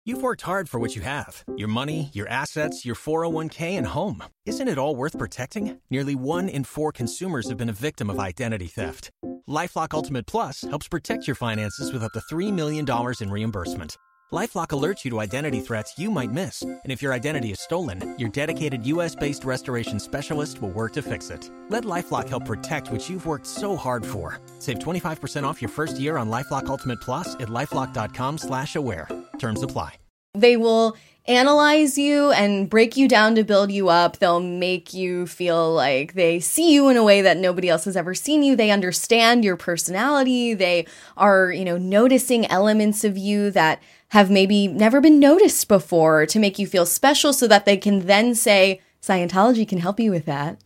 You've worked hard for what you have. Your money, your assets, your 401k, and home. Isn't it all worth protecting? Nearly 1 in 4 consumers have been a victim of identity theft. LifeLock Ultimate Plus helps protect your finances with up to $3 million in reimbursement. LifeLock alerts you to identity threats you might miss. And if your identity is stolen, your dedicated U.S.-based restoration specialist will work to fix it. Let LifeLock help protect what you've worked so hard for. Save 25% off your first year on LifeLock Ultimate Plus at LifeLock.com/aware. Terms apply. They will analyze you and break you down to build you up. They'll make you feel like they see you in a way that nobody else has ever seen you. They understand your personality. They are, noticing elements of you that have maybe never been noticed before to make you feel special so that they can then say, Scientology can help you with that.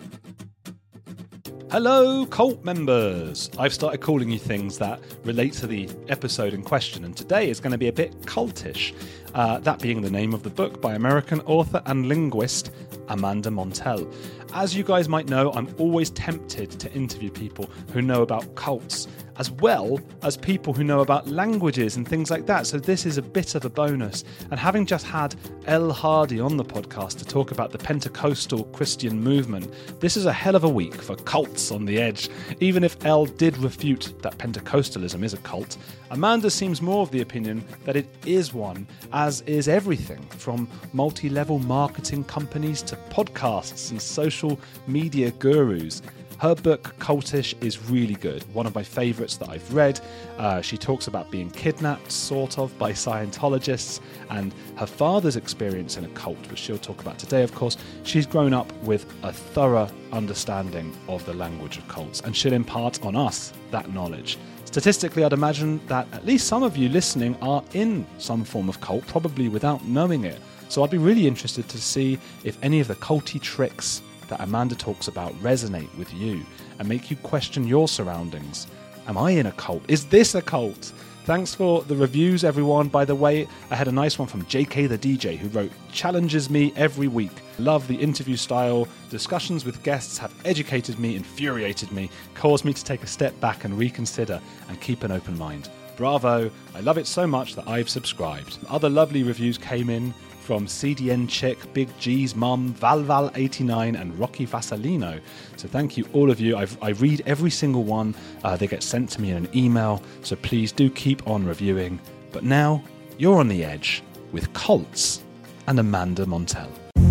Hello, cult members! I've started calling you things that relate to the episode in question, and today is going to be a bit cultish. That being the name of the book by American author and linguist Amanda Montell. As you guys might know, I'm always tempted to interview people who know about cults, as well as people who know about languages and things like that. So this is a bit of a bonus. And having just had Elle Hardy on the podcast to talk about the Pentecostal Christian movement, this is a hell of a week for cults on the edge. Even if Elle did refute that Pentecostalism is a cult, Amanda seems more of the opinion that it is one, as is everything from multi-level marketing companies to podcasts and social media gurus. Her book, Cultish, is really good. One of my favourites that I've read. She talks about being kidnapped, sort of, by Scientologists and her father's experience in a cult, which she'll talk about today, of course. She's grown up with a thorough understanding of the language of cults, and she'll impart on us that knowledge. Statistically, I'd imagine that at least some of you listening are in some form of cult, probably without knowing it. So I'd be really interested to see if any of the culty tricks that Amanda talks about resonate with you and make you question your surroundings. Am I in a cult? Is this a cult? Thanks for the reviews, everyone. By the way, I had a nice one from JK the DJ, who wrote, "Challenges me every week. Love the interview style. Discussions with guests have educated me, infuriated me, caused me to take a step back and reconsider and keep an open mind. Bravo. I love it so much that I've subscribed." Other lovely reviews came in from CDN Chick, Big G's Mum, Valval89 and Rocky Vasalino. So thank you all of you. I read every single one. They get sent to me in an email, so please do keep on reviewing. But now, you're on the edge with cults and Amanda Montell.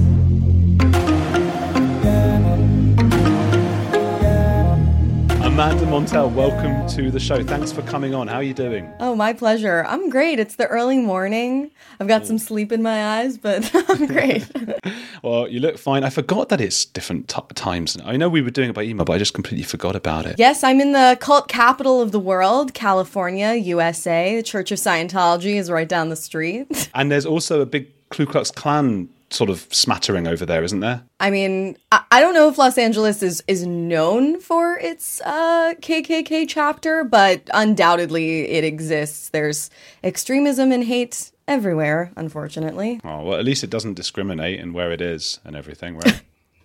Amanda Montell, welcome to the show. Thanks for coming on. How are you doing? Oh, my pleasure. I'm great. It's the early morning. I've got some sleep in my eyes, but I'm great. Well, you look fine. I forgot that it's different times. I know we were doing it by email, but I just completely forgot about it. Yes, I'm in the cult capital of the world, California, USA. The Church of Scientology is right down the street. And there's also a big Ku Klux Klan sort of smattering over there, isn't there? I mean, I don't know if Los Angeles is known for its KKK chapter, but undoubtedly it exists. There's extremism and hate everywhere, unfortunately. Oh, well, at least it doesn't discriminate in where it is and everything, right?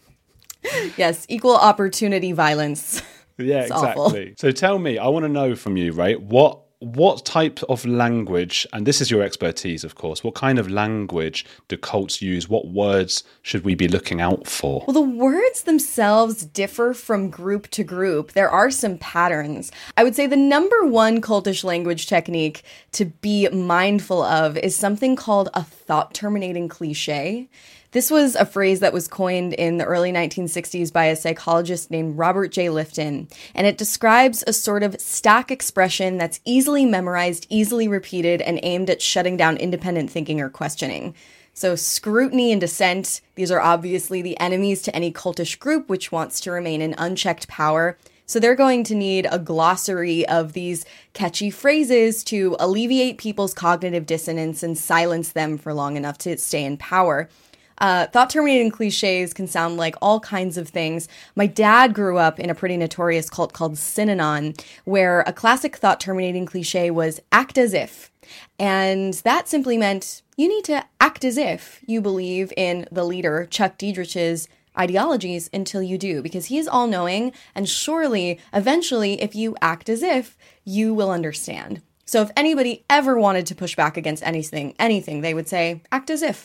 Yes, equal opportunity violence. Yeah, It's exactly. awful. So tell me, I want to know from you, right, what type of language, and this is your expertise, of course, what kind of language do cults use? What words should we be looking out for? Well, the words themselves differ from group to group. There are some patterns. I would say the number one cultish language technique to be mindful of is something called a thought-terminating cliche. This was a phrase that was coined in the early 1960s by a psychologist named Robert J. Lifton, and it describes a sort of stack expression that's easily memorized, easily repeated, and aimed at shutting down independent thinking or questioning. So scrutiny and dissent, these are obviously the enemies to any cultish group which wants to remain in unchecked power. So they're going to need a glossary of these catchy phrases to alleviate people's cognitive dissonance and silence them for long enough to stay in power. Thought-terminating cliches can sound like all kinds of things. My dad grew up in a pretty notorious cult called Synanon, where a classic thought-terminating cliche was act as if. And that simply meant you need to act as if you believe in the leader, Chuck Diedrich's ideologies until you do, because he is all-knowing, and surely, eventually, if you act as if, you will understand. So if anybody ever wanted to push back against anything, they would say, act as if.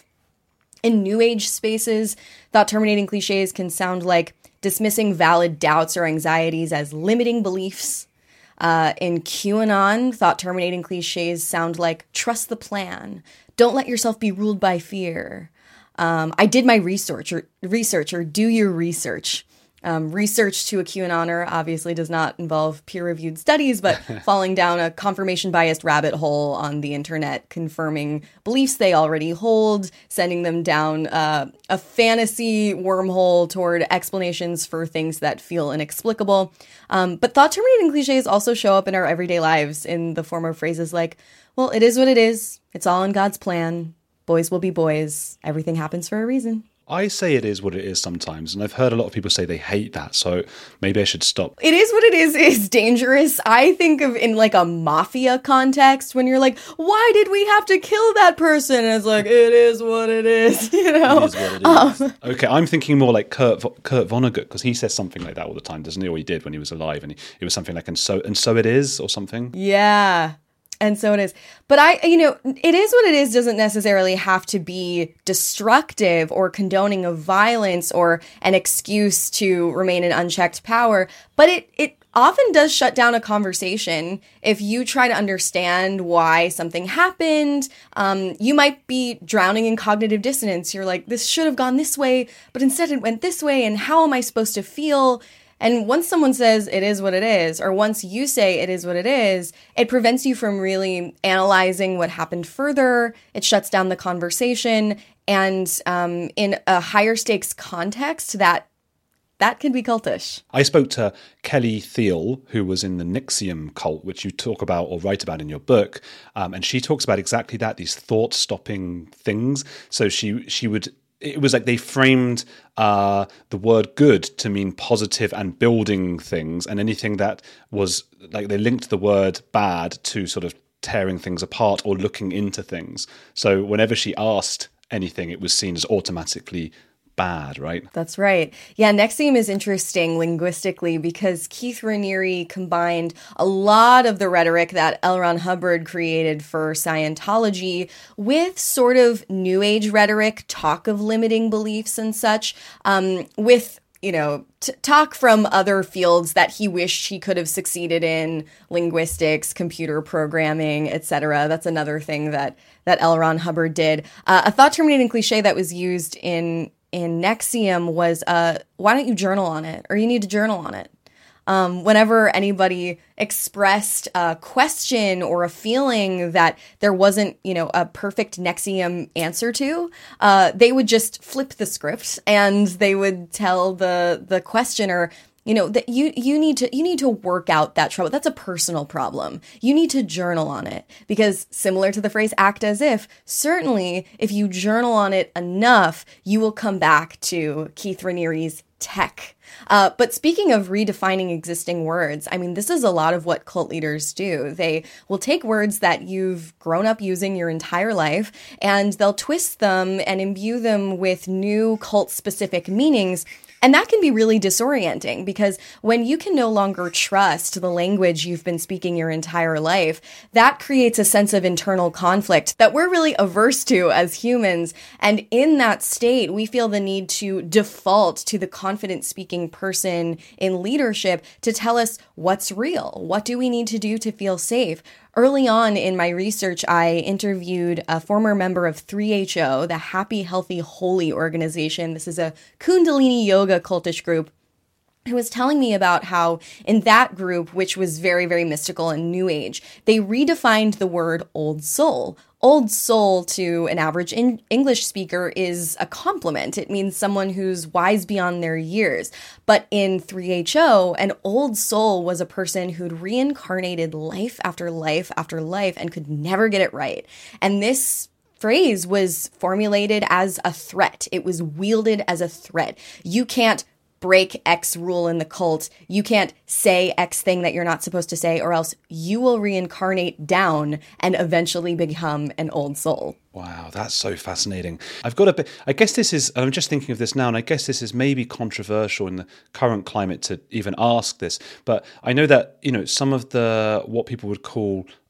In New Age spaces, thought-terminating cliches can sound like dismissing valid doubts or anxieties as limiting beliefs. In QAnon, thought-terminating cliches sound like trust the plan, don't let yourself be ruled by fear. I did my research or do your research. Research to a QAnoner obviously does not involve peer-reviewed studies, but falling down a confirmation-biased rabbit hole on the internet, confirming beliefs they already hold, sending them down a fantasy wormhole toward explanations for things that feel inexplicable. But thought-terminating cliches also show up in our everyday lives in the form of phrases like, well, it is what it is. It's all in God's plan. Boys will be boys. Everything happens for a reason. I say it is what it is sometimes, and I've heard a lot of people say they hate that, so maybe I should stop. It is what it is dangerous. I think of in like a mafia context when you're like, why did we have to kill that person? And it's like, it is what it is, you know? It is what it is. Okay, I'm thinking more like Kurt Vonnegut, because he says something like that all the time, doesn't he? Or he did when he was alive, and it was something like, and so it is, or something. Yeah. And so it is. But it is what it is doesn't necessarily have to be destructive or condoning of violence or an excuse to remain in unchecked power. But it often does shut down a conversation. If you try to understand why something happened, you might be drowning in cognitive dissonance. You're like, this should have gone this way, but instead it went this way. And how am I supposed to feel? And once someone says it is what it is, or once you say it is what it is, it prevents you from really analyzing what happened further. It shuts down the conversation. And in a higher stakes context, that can be cultish. I spoke to Kelly Thiel, who was in the NXIVM cult, which you talk about or write about in your book. And she talks about exactly that, these thought-stopping things. So she would... It was like they framed the word good to mean positive and building things, and anything that was like they linked the word bad to sort of tearing things apart or looking into things. So whenever she asked anything, it was seen as automatically bad, right? That's right. Yeah, NXIVM is interesting linguistically because Keith Raniere combined a lot of the rhetoric that L. Ron Hubbard created for Scientology with sort of New Age rhetoric, talk of limiting beliefs and such, with talk from other fields that he wished he could have succeeded in, linguistics, computer programming, etc. That's another thing that L. Ron Hubbard did. A thought-terminating cliche that was used in NXIVM was, why don't you journal on it? Or you need to journal on it. Whenever anybody expressed a question or a feeling that there wasn't, a perfect NXIVM answer to, they would just flip the script and they would tell the questioner, that you need to work out that trouble. That's a personal problem. You need to journal on it because similar to the phrase act as if, certainly if you journal on it enough, you will come back to Keith Raniere's tech. But speaking of redefining existing words, I mean, this is a lot of what cult leaders do. They will take words that you've grown up using your entire life and they'll twist them and imbue them with new cult-specific meanings. And that can be really disorienting because when you can no longer trust the language you've been speaking your entire life, that creates a sense of internal conflict that we're really averse to as humans. And in that state, we feel the need to default to the confident speaking person in leadership to tell us what's real. What do we need to do to feel safe? Early on in my research, I interviewed a former member of 3HO, the Happy, Healthy, Holy organization. This is a Kundalini yoga cultish group who was telling me about how in that group, which was very, very mystical and new age, they redefined the word old soul. Old soul to an average English speaker is a compliment. It means someone who's wise beyond their years. But in 3HO, an old soul was a person who'd reincarnated life after life after life and could never get it right. And this phrase was formulated as a threat. It was wielded as a threat. You can't break X rule in the cult. You can't say X thing that you're not supposed to say, or else you will reincarnate down and eventually become an old soul. Wow, that's so fascinating. I've got a bit, I guess this is, I'm just thinking of this now, and I guess this is maybe controversial in the current climate to even ask this, but I know that, some of what people would call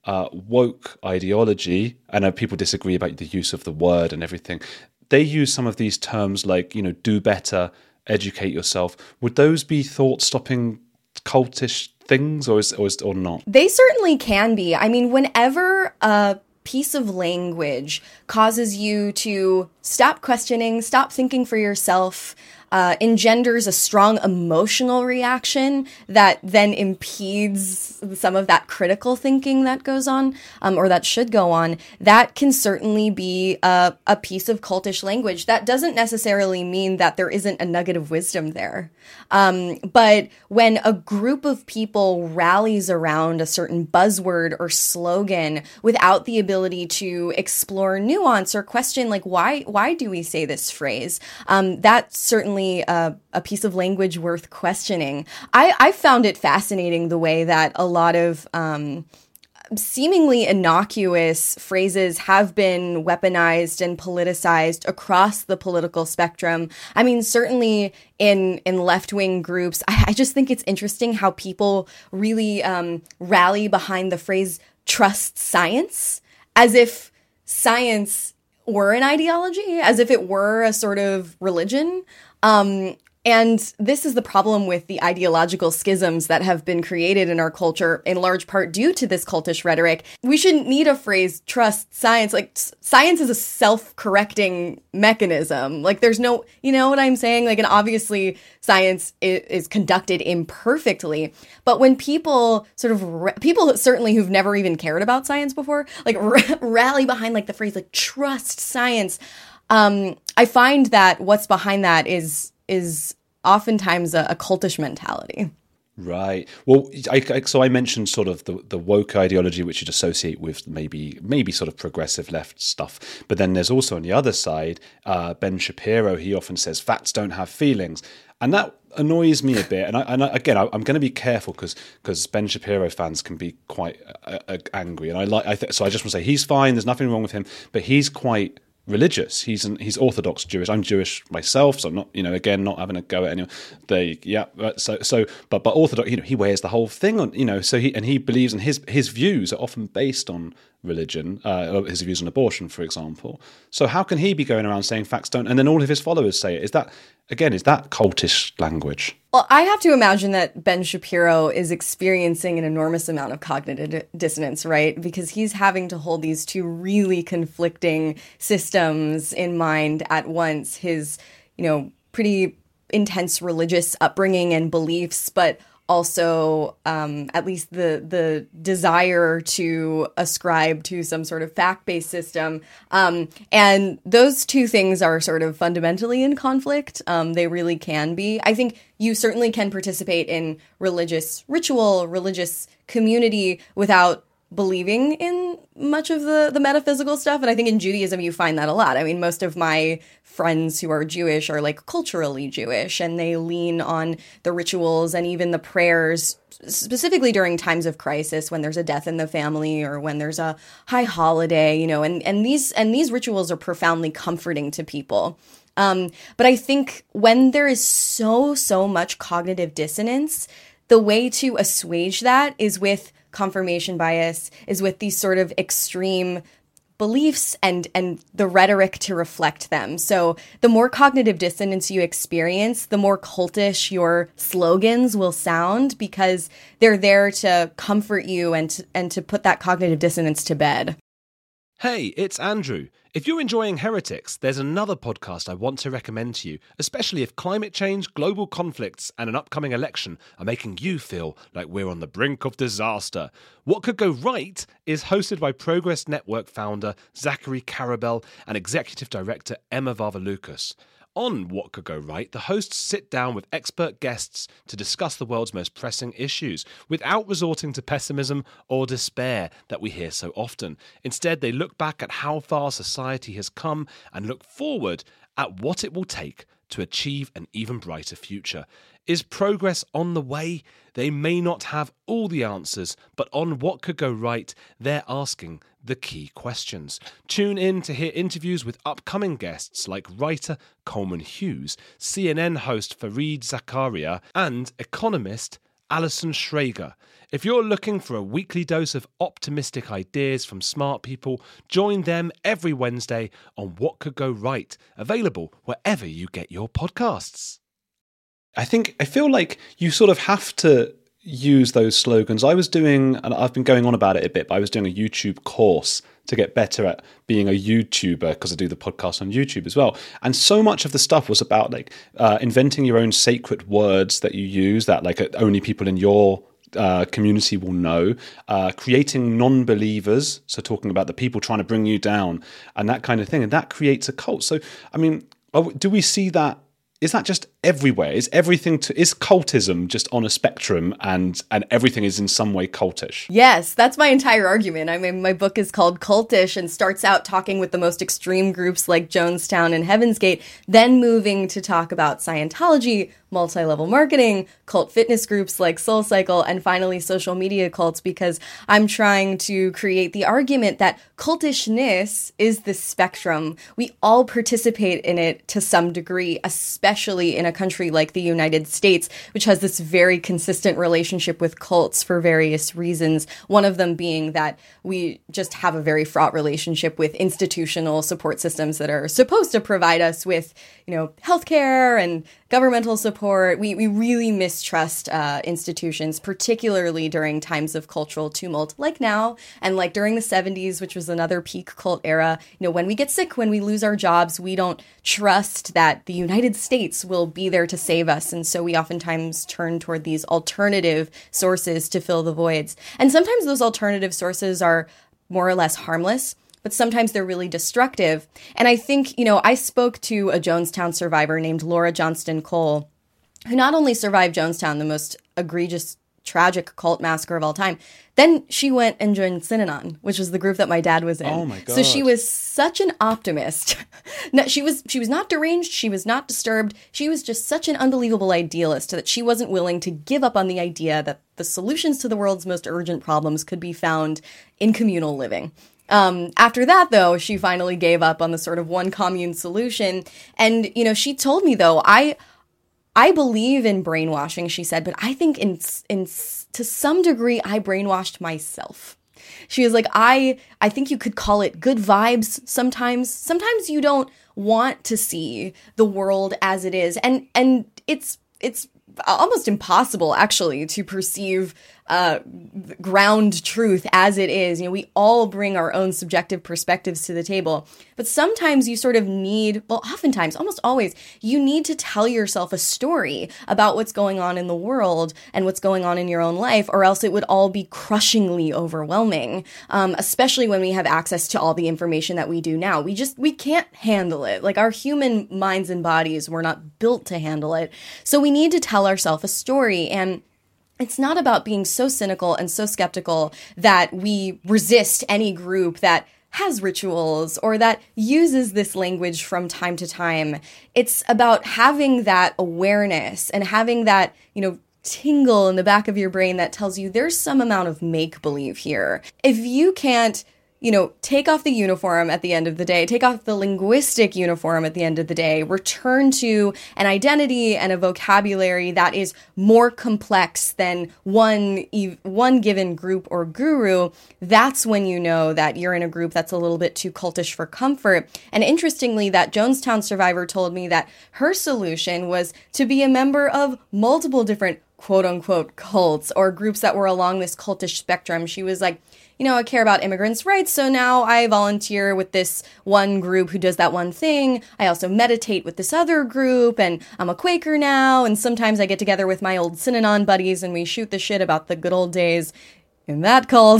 woke ideology, I know people disagree about the use of the word and everything. They use some of these terms like, do better, educate yourself. Would those be thought-stopping cultish things or not? They certainly can be. I mean, whenever a piece of language causes you to stop questioning, stop thinking for yourself, engenders a strong emotional reaction that then impedes some of that critical thinking that goes on, or that should go on, that can certainly be a piece of cultish language. That doesn't necessarily mean that there isn't a nugget of wisdom there. But when a group of people rallies around a certain buzzword or slogan without the ability to explore nuance or question, like, why do we say this phrase? That's certainly a piece of language worth questioning. I found it fascinating the way that a lot of seemingly innocuous phrases have been weaponized and politicized across the political spectrum. I mean, certainly in left-wing groups, I just think it's interesting how people really rally behind the phrase trust science, as if science were an ideology, as if it were a sort of religion. And this is the problem with the ideological schisms that have been created in our culture, in large part due to this cultish rhetoric. We shouldn't need a phrase, trust science. Like, science is a self-correcting mechanism. Like, there's no, you know what I'm saying? Like, and obviously science is conducted imperfectly. But when people people certainly who've never even cared about science before, like, rally behind, like, the phrase, like, trust science, I find that what's behind that is oftentimes a cultish mentality. Right. Well, so I mentioned sort of the woke ideology, which you'd associate with maybe sort of progressive left stuff. But then there's also on the other side, Ben Shapiro. He often says facts don't have feelings, and that annoys me a bit. And again, I'm going to be careful because Ben Shapiro fans can be quite angry, and so I just want to say he's fine. There's nothing wrong with him, but he's quite religious. He's Orthodox Jewish. I'm Jewish myself, so I'm not, again, not having a go at anyone. But Orthodox, he wears the whole thing on, so he believes, and his views are often based on religion, his views on abortion, for example. So how can he be going around saying facts don't, and then all of his followers say it? Is that cultish language? Well, I have to imagine that Ben Shapiro is experiencing an enormous amount of cognitive dissonance, right? Because he's having to hold these two really conflicting systems in mind at once. His, pretty intense religious upbringing and beliefs, but also at least the desire to ascribe to some sort of fact-based system. And those two things are sort of fundamentally in conflict. They really can be. I think you certainly can participate in religious ritual, religious community without believing in much of the metaphysical stuff. And I think in Judaism, you find that a lot. I mean, most of my friends who are Jewish are like culturally Jewish, and they lean on the rituals and even the prayers, specifically during times of crisis, when there's a death in the family or when there's a high holiday, and these rituals are profoundly comforting to people. But I think when there is so much cognitive dissonance, the way to assuage that is with confirmation bias, is with these sort of extreme beliefs and the rhetoric to reflect them. So the more cognitive dissonance you experience, the more cultish your slogans will sound, because they're there to comfort you and to put that cognitive dissonance to bed. Hey, it's Andrew. If you're enjoying Heretics, there's another podcast I want to recommend to you, especially if climate change, global conflicts, and an upcoming election are making you feel like we're on the brink of disaster. What Could Go Right is hosted by Progress Network founder Zachary Karabell and executive director Emma Varvaloucas. On What Could Go Right, the hosts sit down with expert guests to discuss the world's most pressing issues without resorting to pessimism or despair that we hear so often. Instead, they look back at how far society has come and look forward at what it will take to achieve an even brighter future. Is progress on the way? They may not have all the answers, but on What Could Go Right, they're asking the key questions. Tune in to hear interviews with upcoming guests like writer Coleman Hughes, CNN host Fareed Zakaria, and economist Alison Schrager. If you're looking for a weekly dose of optimistic ideas from smart people, join them every Wednesday on What Could Go Right, available wherever you get your podcasts. I feel like you sort of have to use those slogans. I was doing, and I've been going on about it a bit, but I was doing a YouTube course to get better at being a YouTuber, because I do the podcast on YouTube as well. And so much of the stuff was about like inventing your own sacred words that you use that like only people in your community will know, creating non-believers, so talking about the people trying to bring you down and that kind of thing, and that creates a cult. So, I mean, do we see that? Is that just everywhere? Is cultism just on a spectrum and everything is in some way cultish? Yes, that's my entire argument. I mean, my book is called Cultish and starts out talking with the most extreme groups like Jonestown and Heaven's Gate, then moving to talk about Scientology, multi-level marketing, cult fitness groups like SoulCycle, and finally social media cults, because I'm trying to create the argument that cultishness is the spectrum. We all participate in it to some degree, especially in a country like the United States, which has this very consistent relationship with cults for various reasons. One of them being that we just have a very fraught relationship with institutional support systems that are supposed to provide us with, healthcare and governmental support. We really mistrust institutions, particularly during times of cultural tumult, like now, and like during the 70s, which was another peak cult era. When we get sick, when we lose our jobs, we don't trust that the United States will be there to save us. And so we oftentimes turn toward these alternative sources to fill the voids. And sometimes those alternative sources are more or less harmless, but sometimes they're really destructive. And I think, I spoke to a Jonestown survivor named Laura Johnston Cole, who not only survived Jonestown, the most egregious, tragic cult massacre of all time, then she went and joined Synanon, which was the group that my dad was in. Oh my God. So she was such an optimist. No, she was not deranged. She was not disturbed. She was just such an unbelievable idealist that she wasn't willing to give up on the idea that the solutions to the world's most urgent problems could be found in communal living. After that, though, she finally gave up on the sort of one commune solution. And, she told me, though, I believe in brainwashing, she said, but I think to some degree, I brainwashed myself. She was like, I think you could call it good vibes sometimes. Sometimes you don't want to see the world as it is. And it's almost impossible, actually, to perceive ground truth as it is. We all bring our own subjective perspectives to the table, but sometimes you sort of need, oftentimes, almost always, you need to tell yourself a story about what's going on in the world and what's going on in your own life, or else it would all be crushingly overwhelming, especially when we have access to all the information that we do now. We can't handle it. Like, our human minds and bodies were not built to handle it. So we need to tell ourselves a story, and it's not about being so cynical and so skeptical that we resist any group that has rituals or that uses this language from time to time. It's about having that awareness and having that, tingle in the back of your brain that tells you there's some amount of make-believe here. If you can't take off the uniform at the end of the day, take off the linguistic uniform at the end of the day, return to an identity and a vocabulary that is more complex than one given group or guru, that's when you know that you're in a group that's a little bit too cultish for comfort. And interestingly, that Jonestown survivor told me that her solution was to be a member of multiple different quote-unquote cults or groups that were along this cultish spectrum. She was like, I care about immigrants' rights, so now I volunteer with this one group who does that one thing. I also meditate with this other group, and I'm a Quaker now, and sometimes I get together with my old Synanon buddies and we shoot the shit about the good old days in that cult.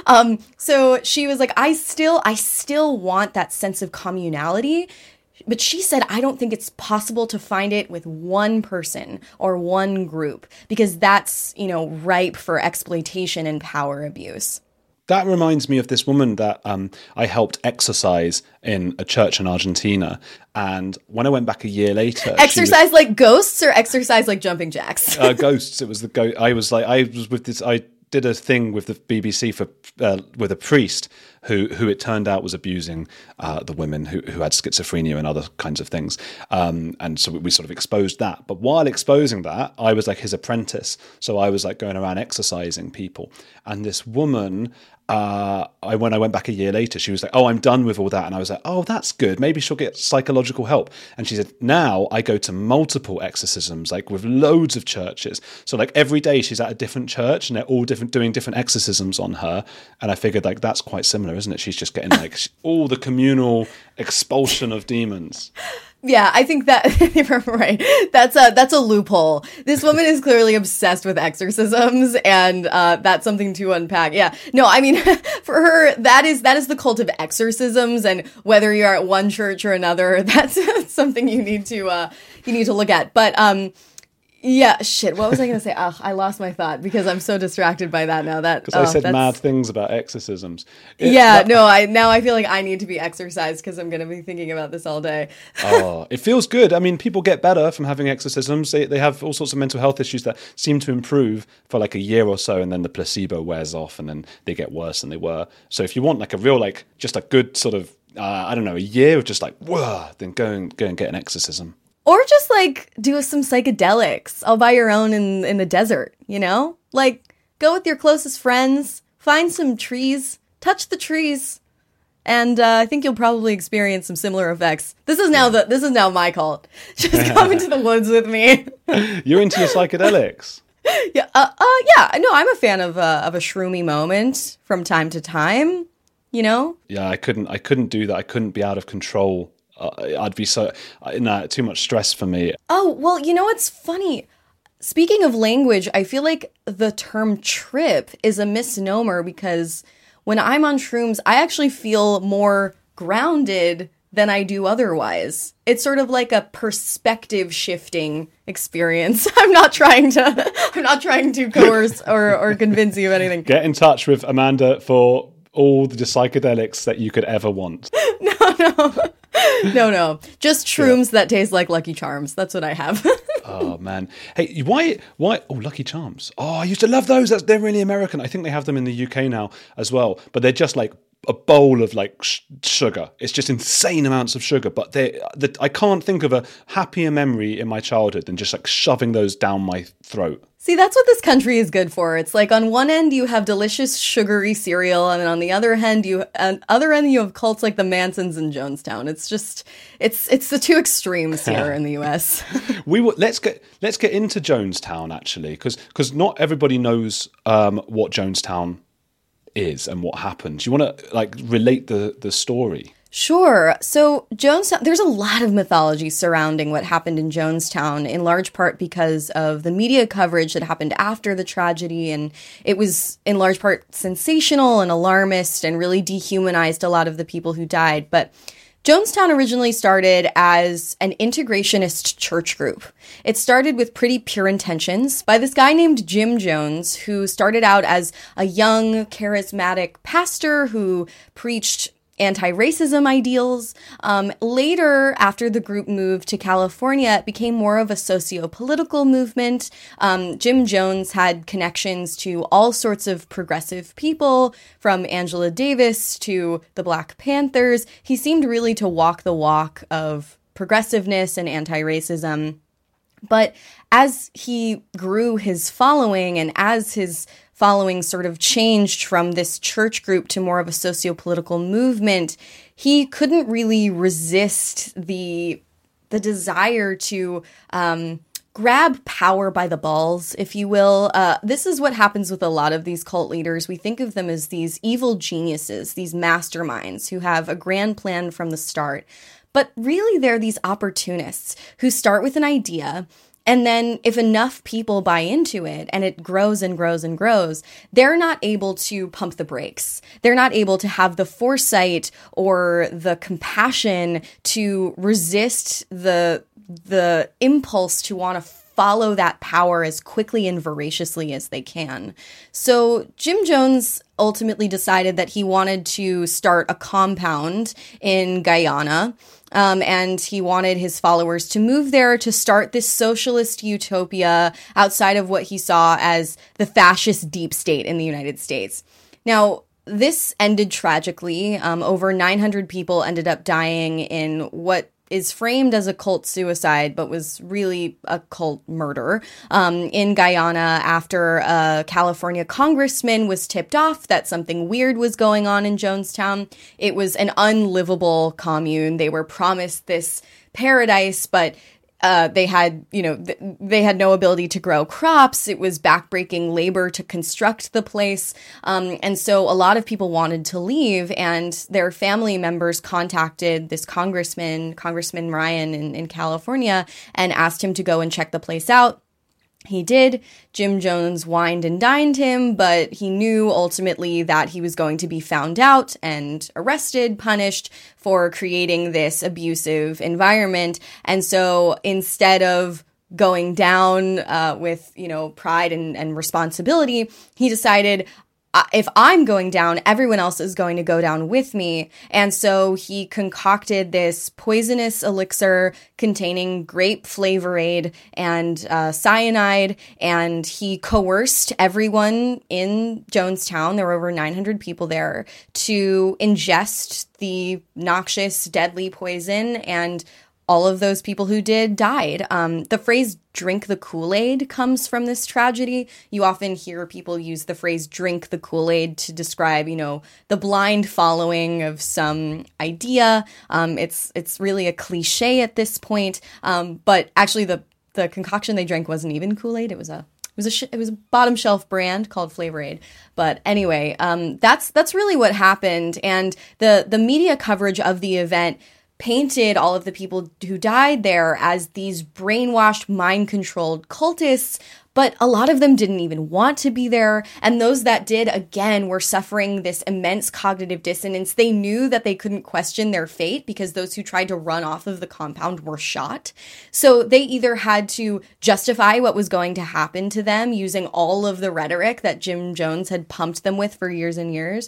So she was like, I still want that sense of communality. But she said, I don't think it's possible to find it with one person or one group, because that's, ripe for exploitation and power abuse. That reminds me of this woman that I helped exorcise in a church in Argentina. And when I went back a year later... Exercise like ghosts or exercise like jumping jacks? Ghosts. It was the ghost. I was with this... I did a thing with the BBC with a priest who it turned out was abusing the women who had schizophrenia and other kinds of things. And so we sort of exposed that. But while exposing that, I was like his apprentice. So I was like going around exercising people. And this woman, when I went back a year later, she was like, "Oh, I'm done with all that." And I was like, "Oh, that's good. Maybe she'll get psychological help." And she said, "Now I go to multiple exorcisms, like with loads of churches. So like every day she's at a different church and they're all doing different exorcisms on her." And I figured like that's quite similar, isn't it? She's just getting like all the communal expulsion of demons. Yeah, I think that right. That's a loophole. This woman is clearly obsessed with exorcisms, and that's something to unpack. Yeah, no, I mean, for her, that is the cult of exorcisms, and whether you're at one church or another, that's something you need to look at. But yeah, shit. What was I going to say? Oh, I lost my thought because I'm so distracted by that now. Because I said mad things about exorcisms. Now I feel like I need to be exercised because I'm going to be thinking about this all day. Oh, it feels good. I mean, people get better from having exorcisms. They have all sorts of mental health issues that seem to improve for like a year or so, and then the placebo wears off, and then they get worse than they were. So if you want like a real just a good sort of I don't know, a year of just like whoa, then go and get an exorcism. Or just, like, do some psychedelics all by your own in the desert, you know? Like, go with your closest friends, find some trees, touch the trees, and I think you'll probably experience some similar effects. This is now my cult. Just come into the woods with me. You're into your psychedelics. Yeah, no, I'm a fan of a shroomy moment from time to time, you know? Yeah, I couldn't do that. I couldn't be out of control. I'd be too much stress for me. Oh, well, you know what's funny? Speaking of language, I feel like the term trip is a misnomer because when I'm on shrooms, I actually feel more grounded than I do otherwise. It's sort of like a perspective shifting experience. I'm not trying to coerce or convince you of anything. Get in touch with Amanda for all the psychedelics that you could ever want. No. Just shrooms that taste like Lucky Charms. That's what I have. Oh, man. Hey, why? Oh, Lucky Charms. Oh, I used to love those. They're really American. I think they have them in the UK now as well. But they're just like a bowl of like sugar. It's just insane amounts of sugar. But I can't think of a happier memory in my childhood than just like shoving those down my throat. See, that's what this country is good for. It's like on one end you have delicious sugary cereal, and then on the other end you have cults like the Mansons in Jonestown. It's just it's the two extremes here in the US. Let's get into Jonestown actually, because not everybody knows what Jonestown is and what happened. Do you want to like relate the story? Sure. So Jonestown, there's a lot of mythology surrounding what happened in Jonestown, in large part because of the media coverage that happened after the tragedy. And it was in large part sensational and alarmist and really dehumanized a lot of the people who died. But Jonestown originally started as an integrationist church group. It started with pretty pure intentions by this guy named Jim Jones, who started out as a young, charismatic pastor who preached anti-racism ideals. Later, after the group moved to California, it became more of a socio-political movement. Jim Jones had connections to all sorts of progressive people, from Angela Davis to the Black Panthers. He seemed really to walk the walk of progressiveness and anti-racism. But as he grew his following and as his following sort of changed from this church group to more of a socio-political movement, he couldn't really resist the desire to grab power by the balls, if you will. This is what happens with a lot of these cult leaders. We think of them as these evil geniuses, these masterminds who have a grand plan from the start. But really, they're these opportunists who start with an idea, and then if enough people buy into it and it grows and grows and grows, they're not able to pump the brakes. They're not able to have the foresight or the compassion to resist the impulse to want to follow that power as quickly and voraciously as they can. So Jim Jones ultimately decided that he wanted to start a compound in Guyana. And he wanted his followers to move there to start this socialist utopia outside of what he saw as the fascist deep state in the United States. Now, this ended tragically. Over 900 people ended up dying in what is framed as a cult suicide, but was really a cult murder in Guyana after a California congressman was tipped off that something weird was going on in Jonestown. It was an unlivable commune. They were promised this paradise, but they had no ability to grow crops. It was backbreaking labor to construct the place. And so a lot of people wanted to leave, and their family members contacted this Congressman Ryan in California, and asked him to go and check the place out. He did. Jim Jones wined and dined him, but he knew ultimately that he was going to be found out and arrested, punished for creating this abusive environment. And so instead of going down with, pride and responsibility, he decided, if I'm going down, everyone else is going to go down with me. And so he concocted this poisonous elixir containing grape flavorade and cyanide, and he coerced everyone in Jonestown, there were over 900 people there, to ingest the noxious, deadly poison, and all of those people who did died. The phrase drink the Kool-Aid comes from this tragedy. You often hear people use the phrase drink the Kool-Aid to describe, the blind following of some idea. It's really a cliche at this point. But actually the concoction they drank wasn't even Kool-Aid. It was a bottom shelf brand called Flavor Aid. But anyway, that's really what happened. And the media coverage of the event painted all of the people who died there as these brainwashed, mind-controlled cultists, but a lot of them didn't even want to be there. And those that did, again, were suffering this immense cognitive dissonance. They knew that they couldn't question their fate because those who tried to run off of the compound were shot. So they either had to justify what was going to happen to them using all of the rhetoric that Jim Jones had pumped them with for years and years,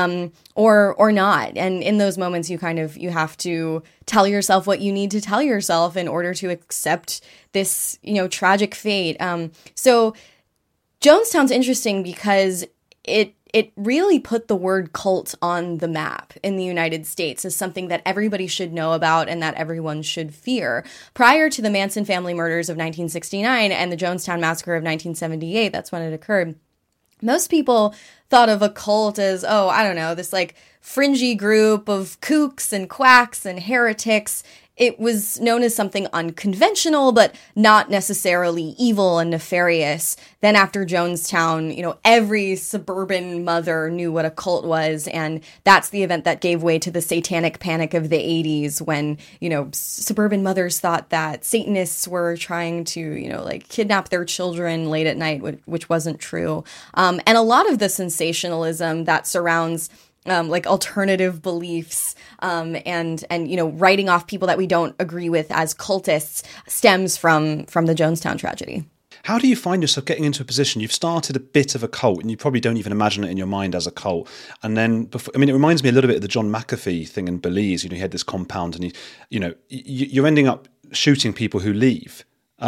or not. And in those moments, you have to tell yourself what you need to tell yourself in order to accept this, tragic fate. So Jonestown's interesting because it really put the word cult on the map in the United States as something that everybody should know about and that everyone should fear. Prior to the Manson family murders of 1969 and the Jonestown massacre of 1978, that's when it occurred, most people thought of a cult as, this fringy group of kooks and quacks and heretics. It was known as something unconventional, but not necessarily evil and nefarious. Then after Jonestown, every suburban mother knew what a cult was. And that's the event that gave way to the satanic panic of the 80s when, suburban mothers thought that Satanists were trying to, kidnap their children late at night, which wasn't true. And a lot of the sensationalism that surrounds alternative beliefs, and writing off people that we don't agree with as cultists stems from the Jonestown tragedy. How do you find yourself getting into a position? You've started a bit of a cult, and you probably don't even imagine it in your mind as a cult. And then, it reminds me a little bit of the John McAfee thing in Belize. He had this compound, and you're ending up shooting people who leave.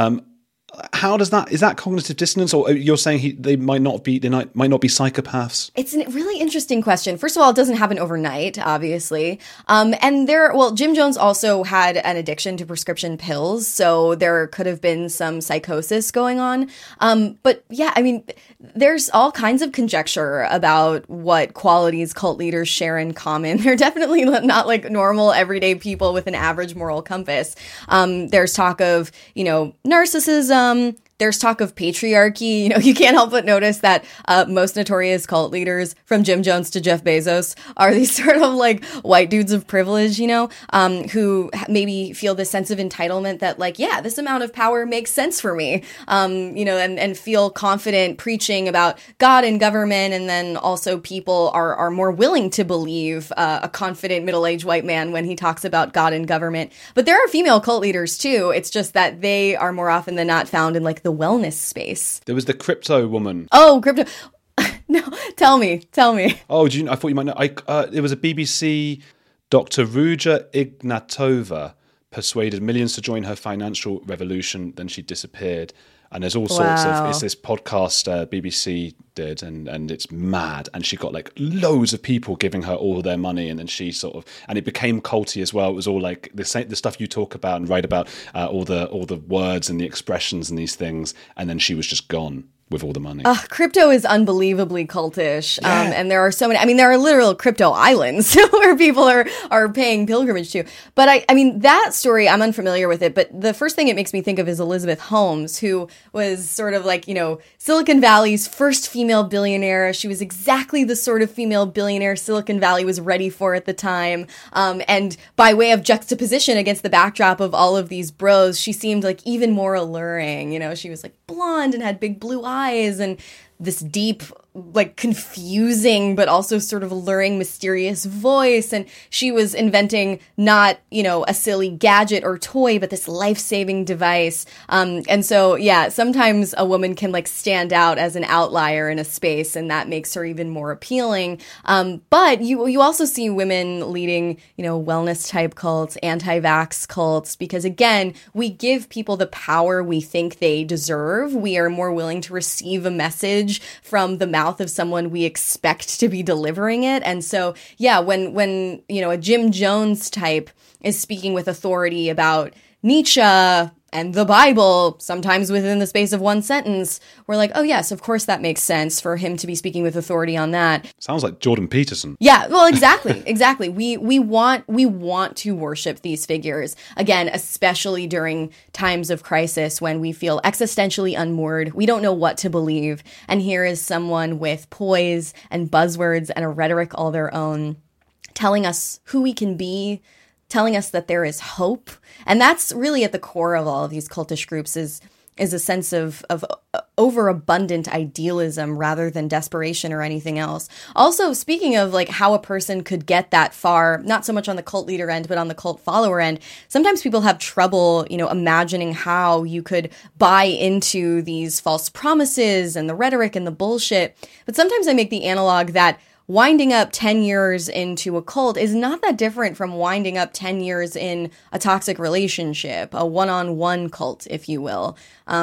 How does that, is that cognitive dissonance, or you're saying they might not be psychopaths? It's a really interesting question. First of all, it doesn't happen overnight, obviously. Jim Jones also had an addiction to prescription pills, so there could have been some psychosis going on. There's all kinds of conjecture about what qualities cult leaders share in common. They're definitely not like normal everyday people with an average moral compass. There's talk of, narcissism. There's talk of patriarchy. You can't help but notice that most notorious cult leaders, from Jim Jones to Jeff Bezos, are these sort of white dudes of privilege, who maybe feel this sense of entitlement that this amount of power makes sense for me, and feel confident preaching about God and government. And then also people are more willing to believe a confident middle-aged white man when he talks about God and government. But there are female cult leaders too. It's just that they are more often than not found in the wellness space. There was the crypto woman. Oh, crypto. No, tell me. Oh, do you know? I thought you might know. It was a BBC. Dr. Ruja Ignatova persuaded millions to join her financial revolution. Then she disappeared. And there's all sorts Wow. of, it's this podcast BBC did, and it's mad. And she got like loads of people giving her all their money, and then she sort of, and it became culty as well. It was all like the stuff you talk about and write about, all the words and the expressions and these things. And then she was just gone with all the money. Crypto is unbelievably cultish. And there are so many, I mean, there are literal crypto islands where people are paying pilgrimage to. But I mean, that story, I'm unfamiliar with it, but the first thing it makes me think of is Elizabeth Holmes, who was sort of like, Silicon Valley's first female billionaire. She was exactly the sort of female billionaire Silicon Valley was ready for at the time. And by way of juxtaposition against the backdrop of all of these bros, she seemed like even more alluring. She was like blonde and had big blue eyes and this deep, like confusing, but also sort of alluring, mysterious voice. And she was inventing not, a silly gadget or toy, but this life-saving device. And so, yeah, sometimes a woman can like stand out as an outlier in a space, and that makes her even more appealing. But you also see women leading, wellness type cults, anti-vax cults, because again, we give people the power we think they deserve. We are more willing to receive a message from the mouth of someone we expect to be delivering it. And so, yeah, when a Jim Jones type is speaking with authority about Nietzsche and the Bible, sometimes within the space of one sentence, we're like, oh yes, of course that makes sense for him to be speaking with authority on that. Sounds like Jordan Peterson. Yeah, well, exactly. We want to worship these figures, again, especially during times of crisis when we feel existentially unmoored. We don't know what to believe. And here is someone with poise and buzzwords and a rhetoric all their own, telling us who we can be, telling us that there is hope. And that's really at the core of all of these cultish groups is a sense of overabundant idealism rather than desperation or anything else. Also, speaking of like how a person could get that far, not so much on the cult leader end, but on the cult follower end, sometimes people have trouble, imagining how you could buy into these false promises and the rhetoric and the bullshit. But sometimes I make the analog that winding up 10 years into a cult is not that different from winding up 10 years in a toxic relationship, a one-on-one cult, if you will.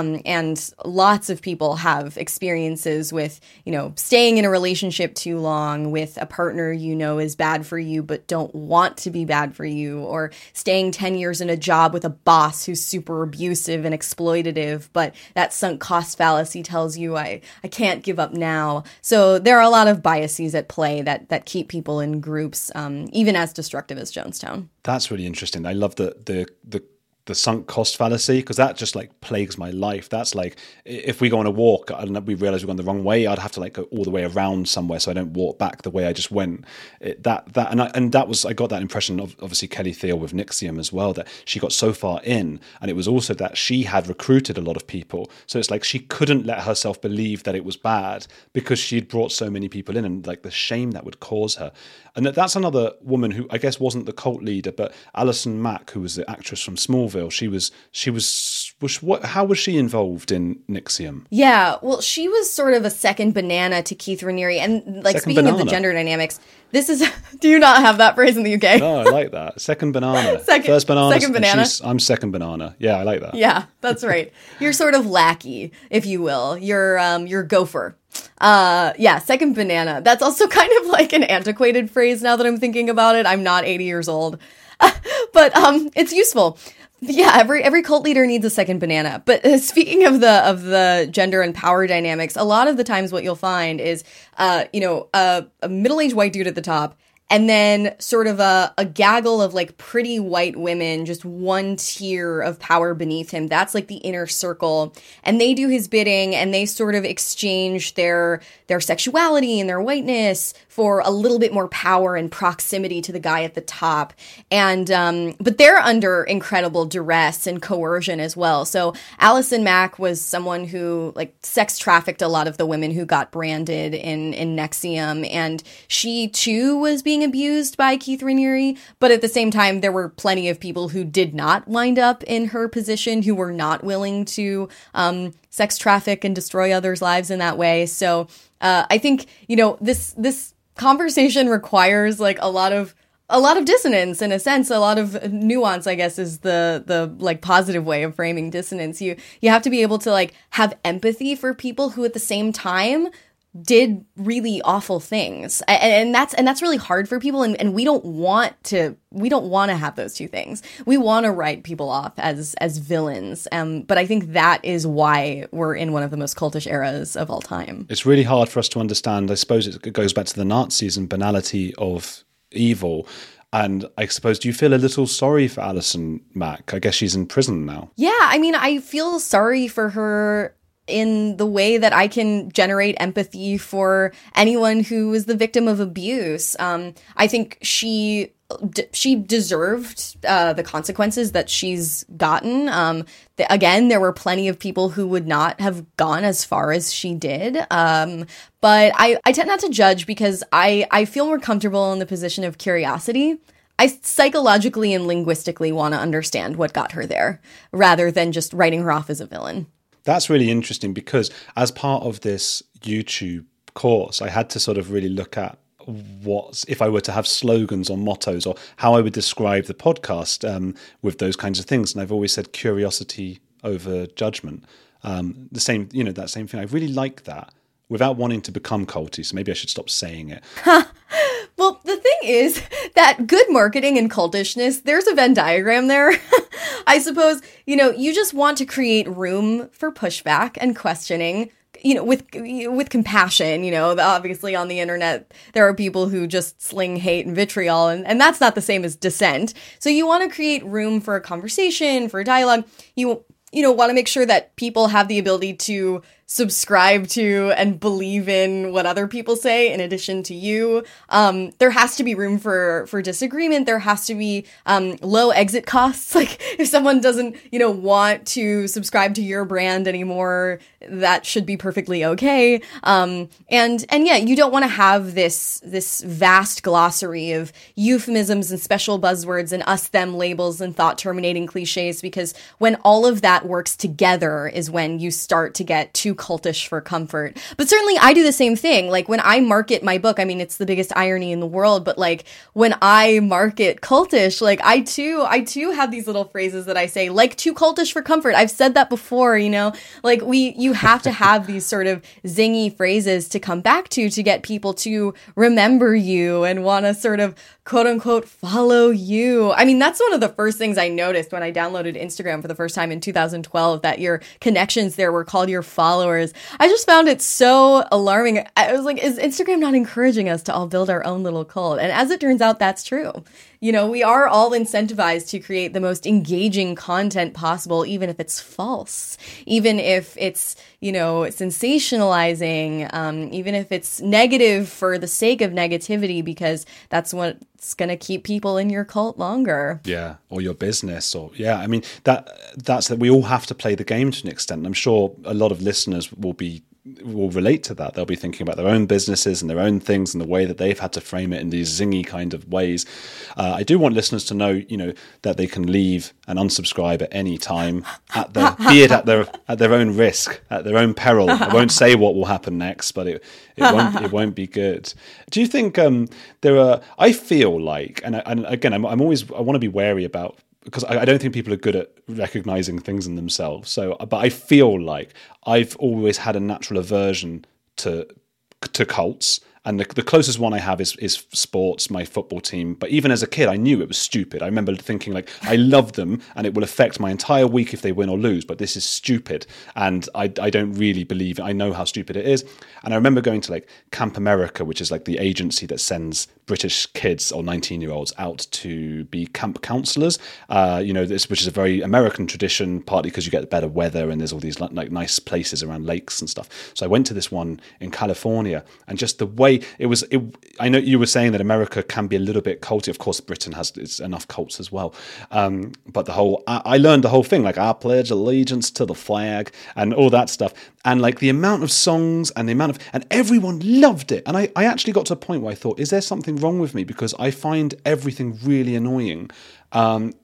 And lots of people have experiences with, staying in a relationship too long with a partner is bad for you but don't want to be bad for you, or staying 10 years in a job with a boss who's super abusive and exploitative, but that sunk cost fallacy tells you I can't give up now. So there are a lot of biases at play that keep people in groups, even as destructive as Jonestown. That's really interesting. I love the sunk cost fallacy, because that just like plagues my life. That's like, if we go on a walk and we realize we're going the wrong way, I'd have to like go all the way around somewhere so I don't walk back the way I just went. I got that impression of obviously Kelly Thiel with NXIVM as well, that she got so far in, and it was also that she had recruited a lot of people. So it's like she couldn't let herself believe that it was bad because she'd brought so many people in, and like the shame that would cause her. And that's another woman who I guess wasn't the cult leader, but Alison Mack, who was the actress from Smallville. How was she involved in NXIVM? Yeah, well, she was sort of a second banana to Keith Raniere. And like, speaking of the gender dynamics, this is, do you not have that phrase in the UK? No, I like that. Second banana. First banana. Second banana. I'm second banana. Yeah, I like that. Yeah, that's right. You're sort of lackey, if you will. You're gopher. Yeah, second banana. That's also kind of like an antiquated phrase now that I'm thinking about it. I'm not 80 years old. But it's useful. Yeah, every cult leader needs a second banana. But speaking of the gender and power dynamics, a lot of the times what you'll find is a middle-aged white dude at the top, and then sort of a gaggle of like pretty white women, just one tier of power beneath him. That's like the inner circle. And they do his bidding, and they sort of exchange their sexuality and their whiteness for a little bit more power and proximity to the guy at the top. And but they're under incredible duress and coercion as well. So Alison Mack was someone who like sex trafficked a lot of the women who got branded in NXIVM, and she too was being abused by Keith Raniere. But at the same time, there were plenty of people who did not wind up in her position, who were not willing to sex traffic and destroy others' lives in that way. So I think, this conversation requires like a lot of a lot of dissonance in a sense, a lot of nuance, I guess, is the like positive way of framing dissonance. You have to be able to like have empathy for people who at the same time did really awful things. And that's really hard for people. And we don't want to have those two things. We want to write people off as villains. But I think that is why we're in one of the most cultish eras of all time. It's really hard for us to understand. I suppose it goes back to the Nazis and banality of evil. And I suppose, do you feel a little sorry for Alison Mack? I guess she's in prison now. Yeah, I mean, I feel sorry for her in the way that I can generate empathy for anyone who is the victim of abuse. I think she deserved the consequences that she's gotten. Again, there were plenty of people who would not have gone as far as she did. But I tend not to judge because I feel more comfortable in the position of curiosity. I psychologically and linguistically want to understand what got her there rather than just writing her off as a villain. That's really interesting because as part of this YouTube course, I had to sort of really look at what, if I were to have slogans or mottos or how I would describe the podcast with those kinds of things. And I've always said curiosity over judgment. The same, that same thing. I really like that without wanting to become culty. So maybe I should stop saying it. Well, the thing is that good marketing and cultishness, there's a Venn diagram there. I suppose, you just want to create room for pushback and questioning, with compassion. Obviously on the internet, there are people who just sling hate and vitriol, and that's not the same as dissent. So you want to create room for a conversation, for a dialogue. You want to make sure that people have the ability to subscribe to and believe in what other people say in addition to you. There has to be room for disagreement. There has to be low exit costs. Like if someone doesn't, want to subscribe to your brand anymore, that should be perfectly okay. And yeah, you don't want to have this vast glossary of euphemisms and special buzzwords and us-them labels and thought-terminating cliches, because when all of that works together is when you start to get too cultish for comfort. But certainly I do the same thing. Like when I market my book, I mean, it's the biggest irony in the world, but like when I market cultish, like I too have these little phrases that I say, like too cultish for comfort. I've said that before, like you have to have these sort of zingy phrases to come back to get people to remember you and want to sort of quote unquote follow you. I mean, that's one of the first things I noticed when I downloaded Instagram for the first time in 2012, that your connections there were called your followers. I just found it so alarming. I was like, is Instagram not encouraging us to all build our own little cult? And as it turns out, that's true. We are all incentivized to create the most engaging content possible, even if it's false, even if it's, sensationalizing, even if it's negative for the sake of negativity, because that's what's going to keep people in your cult longer. Yeah, or your business, or I mean, that's that we all have to play the game to an extent. I'm sure a lot of listeners will relate to that. They'll be thinking about their own businesses and their own things and the way that they've had to frame it in these zingy kind of ways. I do want listeners to know, that they can leave and unsubscribe at any time, be it at their own risk, at their own peril. I won't say what will happen next, but it won't be good. Do you think I feel like, and again, I want to be wary about, because I don't think people are good at recognizing things in themselves. But I feel like I've always had a natural aversion to cults. And the closest one I have is sports, my football team. But even as a kid, I knew it was stupid. I remember thinking, like, I love them and it will affect my entire week if they win or lose, but this is stupid. And I don't really believe it. I know how stupid it is. And I remember going to like Camp America, which is like the agency that sends British kids or 19-year-olds out to be camp counselors. Which is a very American tradition, partly because you get better weather and there's all these like nice places around lakes and stuff. So I went to this one in California, and just the way I know you were saying that America can be a little bit culty. Of course, Britain has enough cults as well. But I learned the whole thing, like I pledge allegiance to the flag and all that stuff. And like the amount of songs and and everyone loved it. And I actually got to a point where I thought, is there something wrong with me? Because I find everything really annoying.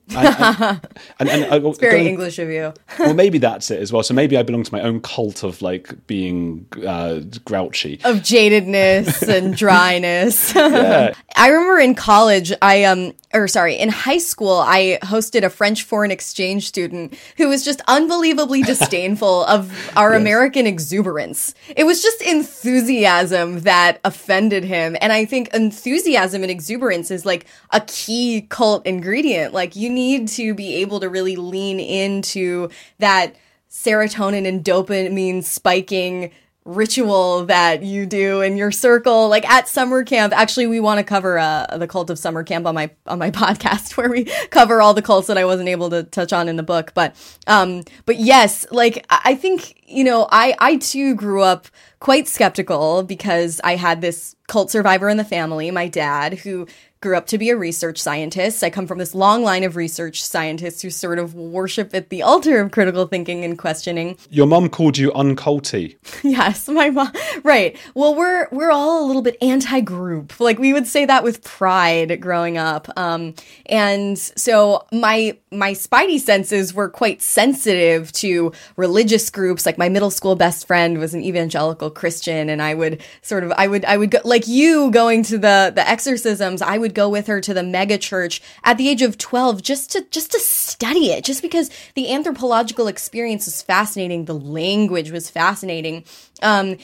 It's very English of you. Well, maybe that's it as well. So maybe I belong to my own cult of like being grouchy, of jadedness and dryness. Yeah. I remember in college, in high school, I hosted a French foreign exchange student who was just unbelievably disdainful of our American exuberance. It was just enthusiasm that offended him. And I think enthusiasm and exuberance is like a key cult ingredient. Like you need to be able to really lean into that serotonin and dopamine spiking ritual that you do in your circle, like at summer camp. Actually, we want to cover the cult of summer camp on my podcast, where we cover all the cults that I wasn't able to touch on in the book. But yes, like I think, I too grew up quite skeptical because I had this cult survivor in the family, my dad, who grew up to be a research scientist. I come from this long line of research scientists who sort of worship at the altar of critical thinking and questioning. Your mom called you unculty. Yes, my mom. Right. Well, we're all a little bit anti-group. Like we would say that with pride growing up. And so my spidey senses were quite sensitive to religious groups. Like my middle school best friend was an evangelical Christian, and I would go, like you going to the exorcisms, I would go with her to the mega church at the age of 12 just to study it, just because the anthropological experience was fascinating, the language was fascinating. And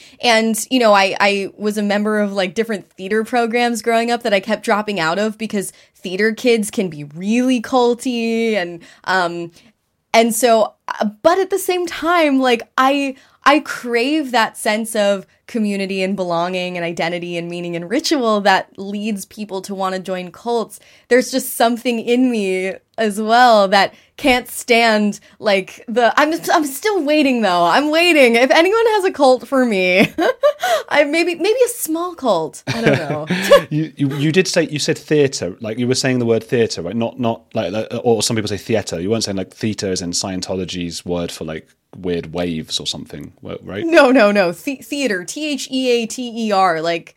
I was a member of like different theater programs growing up that I kept dropping out of because theater kids can be really culty, and so, but at the same time, like I crave that sense of community and belonging and identity and meaning and ritual that leads people to want to join cults. There's just something in me as well that can't stand like I'm still waiting though. I'm waiting. If anyone has a cult for me, maybe a small cult. I don't know. You said theatre, like you were saying the word theatre, right? Not like, or some people say theatre. You weren't saying like theatre as in Scientology's word for like weird waves or something, right? No. Theater, THEATER, like,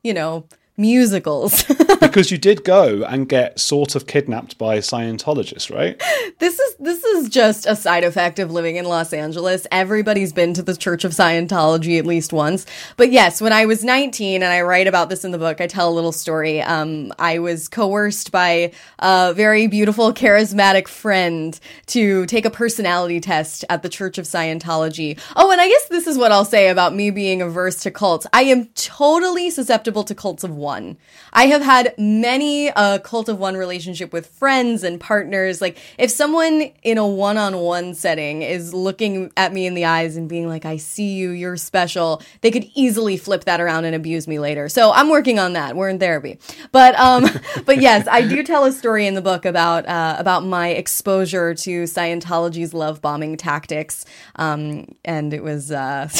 musicals. Because you did go and get sort of kidnapped by Scientologists, right? This is just a side effect of living in Los Angeles. Everybody's been to the Church of Scientology at least once. But yes, when I was 19, and I write about this in the book, I tell a little story. I was coerced by a very beautiful, charismatic friend to take a personality test at the Church of Scientology. Oh, and I guess this is what I'll say about me being averse to cults. I am totally susceptible to cults of one. I have had many cult of one relationship with friends and partners. Like if someone in a one-on-one setting is looking at me in the eyes and being like, I see you, you're special, they could easily flip that around and abuse me later. So I'm working on that. We're in therapy. But yes, I do tell a story in the book about my exposure to Scientology's love bombing tactics. And it was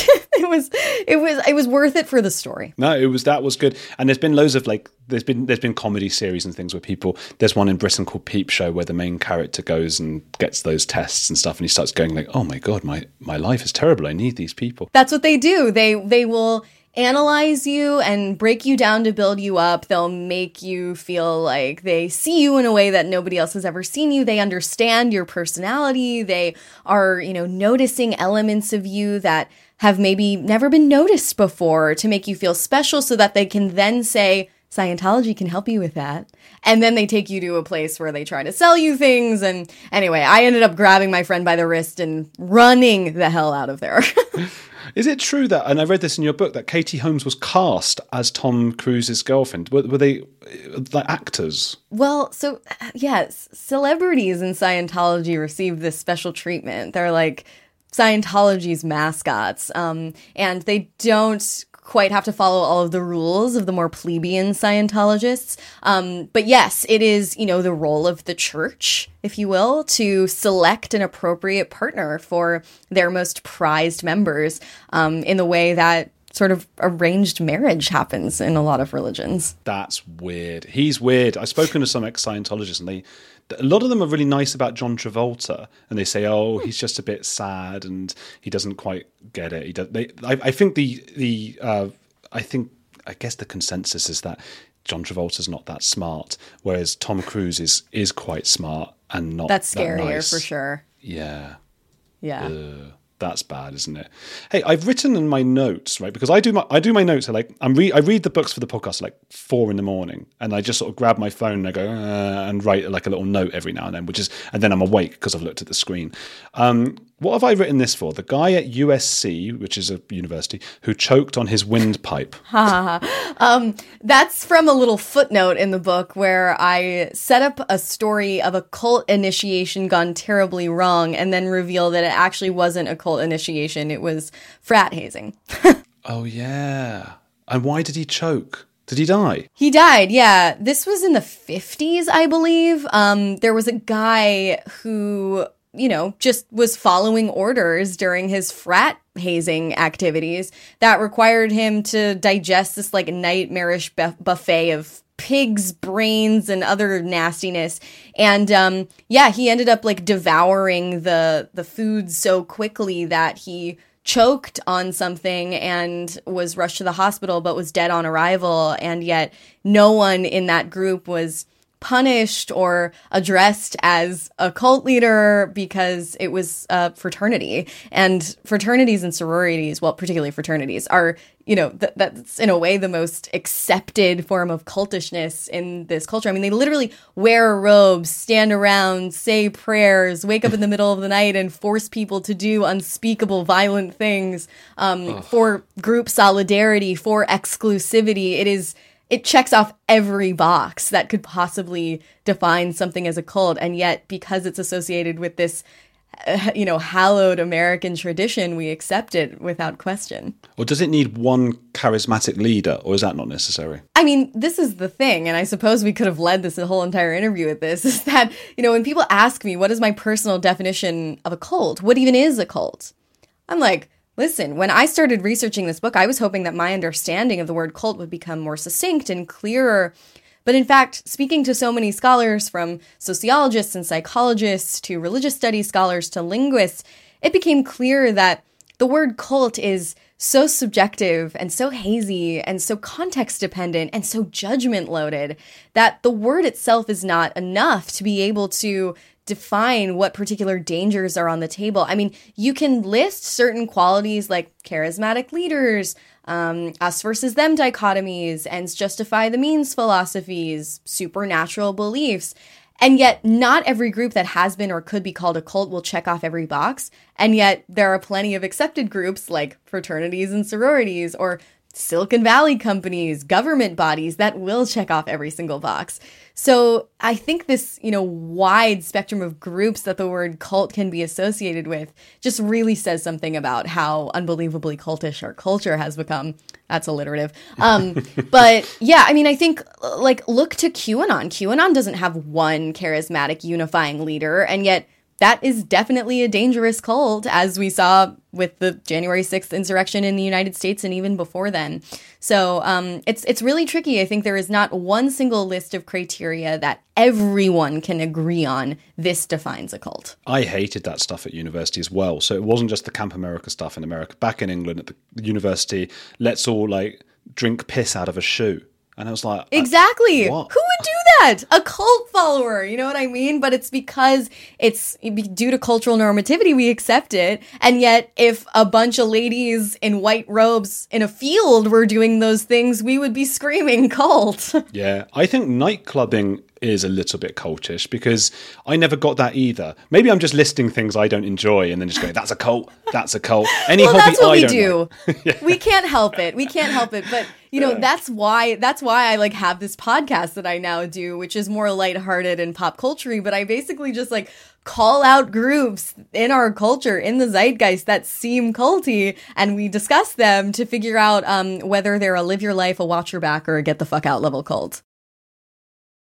it was worth it for the story. No, that was good. And there's been loads of like there's been comedy series and things where there's one in Britain called Peep Show where the main character goes and gets those tests and stuff, and he starts going like, oh my god, my life is terrible, I need these people. That's what they do. They will analyze you and break you down to build you up. They'll make you feel like they see you in a way that nobody else has ever seen you. They understand your personality. They are, noticing elements of you that have maybe never been noticed before to make you feel special, so that they can then say, Scientology can help you with that. And then they take you to a place where they try to sell you things. And anyway, I ended up grabbing my friend by the wrist and running the hell out of there. Is it true that, and I read this in your book, that Katie Holmes was cast as Tom Cruise's girlfriend? Were they like actors? Well, so yes, celebrities in Scientology received this special treatment. They're like Scientology's mascots, and they don't quite have to follow all of the rules of the more plebeian Scientologists. But yes, it is, the role of the church, if you will, to select an appropriate partner for their most prized members, in the way that sort of arranged marriage happens in a lot of religions. That's weird. He's weird. I've spoken to some ex-Scientologists, and a lot of them are really nice about John Travolta, and they say, "Oh, he's just a bit sad, and he doesn't quite get it." I think I guess the consensus is that John Travolta's not that smart, whereas Tom Cruise is quite smart and not That's that scarier nice. for sure. Yeah. Yeah. That's bad, isn't it? Hey, I've written in my notes, right? Because I do my notes. I read the books for the podcast at like 4 a.m, and I just sort of grab my phone and I go and write like a little note every now and then, and then I'm awake because I've looked at the screen. What have I written this for? The guy at USC, which is a university, who choked on his windpipe. That's from a little footnote in the book where I set up a story of a cult initiation gone terribly wrong and then reveal that it actually wasn't a cult initiation. It was frat hazing. Oh, yeah. And why did he choke? Did he die? He died, yeah. This was in the 50s, I believe. There was a guy who, just was following orders during his frat hazing activities that required him to digest this like nightmarish buffet of pigs' brains and other nastiness. And he ended up like devouring the food so quickly that he choked on something and was rushed to the hospital but was dead on arrival. And yet no one in that group was punished or addressed as a cult leader because it was a fraternity. And fraternities and sororities, well, particularly fraternities, are, that's in a way the most accepted form of cultishness in this culture. I mean, they literally wear robes, stand around, say prayers, wake up in the middle of the night and force people to do unspeakable violent things for group solidarity, for exclusivity. It checks off every box that could possibly define something as a cult. And yet, because it's associated with this, hallowed American tradition, we accept it without question. Or does it need one charismatic leader, or is that not necessary? I mean, this is the thing, and I suppose we could have led this whole entire interview with this, is that, when people ask me, what is my personal definition of a cult? What even is a cult? I'm like, listen, when I started researching this book, I was hoping that my understanding of the word cult would become more succinct and clearer. But in fact, speaking to so many scholars, from sociologists and psychologists to religious studies scholars to linguists, it became clear that the word cult is so subjective and so hazy and so context dependent and so judgment loaded that the word itself is not enough to be able to define what particular dangers are on the table. I mean, you can list certain qualities like charismatic leaders, us versus them dichotomies, ends justify the means philosophies, supernatural beliefs. And yet not every group that has been or could be called a cult will check off every box. And yet there are plenty of accepted groups like fraternities and sororities or Silicon Valley companies, government bodies that will check off every single box. So I think this, wide spectrum of groups that the word cult can be associated with just really says something about how unbelievably cultish our culture has become. That's alliterative. But yeah, I mean, I think look to QAnon. QAnon doesn't have one charismatic unifying leader, and yet that is definitely a dangerous cult, as we saw with the January 6th insurrection in the United States and even before then. So it's really tricky. I think there is not one single list of criteria that everyone can agree on. This defines a cult. I hated that stuff at university as well. So it wasn't just the Camp America stuff in America. Back in England at the university, let's all drink piss out of a shoe. And I was like, exactly. What? Who would do that? A cult follower, you know what I mean? But it's because it's due to cultural normativity, we accept it. And yet, if a bunch of ladies in white robes in a field were doing those things, we would be screaming cult. Yeah, I think nightclubbing is a little bit cultish because I never got that either. Maybe I'm just listing things I don't enjoy and then just going, that's a cult, that's a cult. Any hobby that's what I we don't do. Like. Yeah. We can't help it. But that's why I have this podcast that I now do, which is more lighthearted and pop culture-y, but I basically just call out groups in our culture, in the zeitgeist, that seem culty, and we discuss them to figure out whether they're a live your life, a watch your back, or a get the fuck out level cult.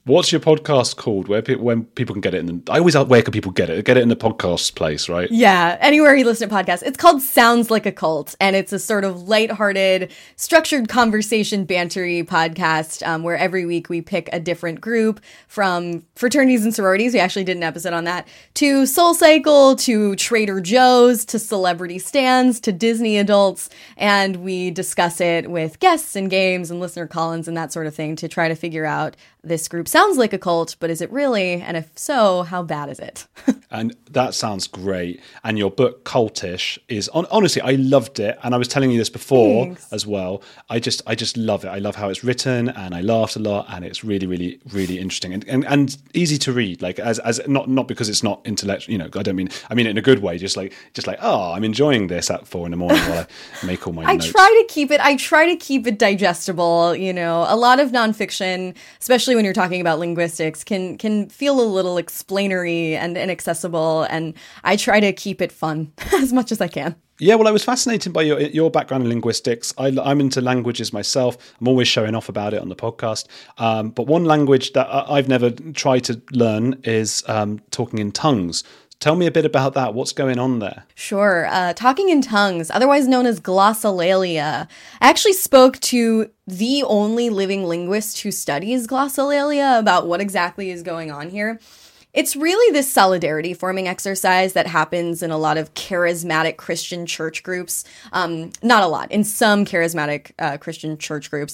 What's your podcast called? When people can get it in? I always ask, where can people get it? Get it in the podcast place, right? Yeah, anywhere you listen to podcasts. It's called Sounds Like a Cult, and it's a sort of lighthearted, structured conversation bantery podcast where every week we pick a different group, from fraternities and sororities. We actually did an episode on that, to SoulCycle, to Trader Joe's, to celebrity stands, to Disney adults, and we discuss it with guests and games and listener call-ins and that sort of thing to try to figure out, this group sounds like a cult, but is it really? And if so, how bad is it? And that sounds great. And your book, Cultish, is honestly, I loved it. And I was telling you this before. Thanks. As well. I just love it. I love how it's written, and I laughed a lot, and it's really, really, really interesting and easy to read. Like as not because it's not intellectual. I mean it in a good way. Just like oh, I'm enjoying this at 4 a.m. while I make all my notes. I try to keep it digestible. A lot of nonfiction, especially when you're talking about linguistics, can feel a little explainery and inaccessible, and I try to keep it fun as much as I can. Yeah, well, I was fascinated by your background in linguistics. I'm into languages myself. I'm always showing off about it on the podcast. But one language that I've never tried to learn is talking in tongues. Tell me a bit about that. What's going on there? Sure. Talking in tongues, otherwise known as glossolalia. I actually spoke to the only living linguist who studies glossolalia about what exactly is going on here. It's really this solidarity forming exercise that happens in a lot of charismatic Christian church groups. Not a lot, in some charismatic Christian church groups,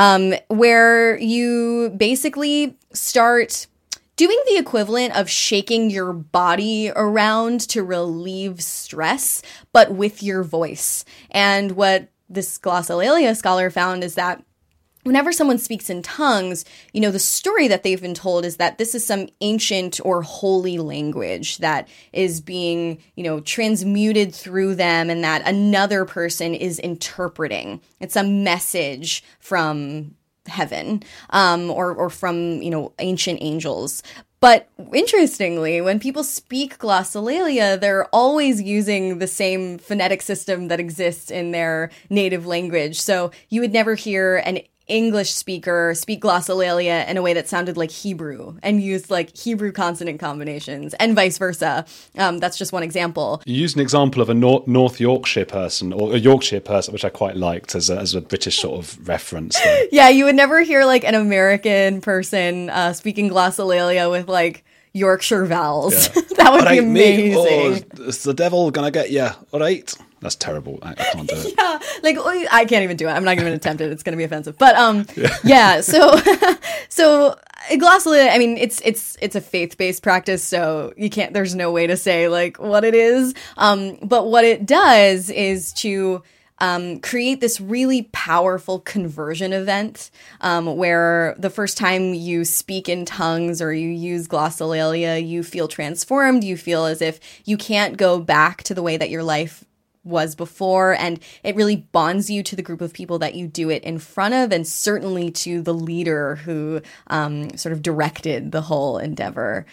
where you basically start doing the equivalent of shaking your body around to relieve stress, but with your voice. And what this glossolalia scholar found is that whenever someone speaks in tongues, the story that they've been told is that this is some ancient or holy language that is being, transmuted through them, and that another person is interpreting. It's a message from heaven, or from, ancient angels. But interestingly, when people speak glossolalia, they're always using the same phonetic system that exists in their native language. So you would never hear an English speaker speak glossolalia in a way that sounded like Hebrew and used like Hebrew consonant combinations, and vice versa. That's just one example. You used an example of a North Yorkshire person, or a Yorkshire person, which I quite liked as a British sort of reference. Yeah, you would never hear like an American person speaking glossolalia with like Yorkshire vowels. Yeah. That would be amazing. It's the devil gonna get you, all right? That's terrible. I can't do it. Yeah, like I can't even do it. I'm not even attempt it. It's going to be offensive. But yeah. So glossolalia, I mean, it's a faith-based practice, so you can't. There's no way to say like what it is. But what it does is to create this really powerful conversion event where the first time you speak in tongues or you use glossolalia, you feel transformed. You feel as if you can't go back to the way that your life was before, and it really bonds you to the group of people that you do it in front of, and certainly to the leader who sort of directed the whole endeavor.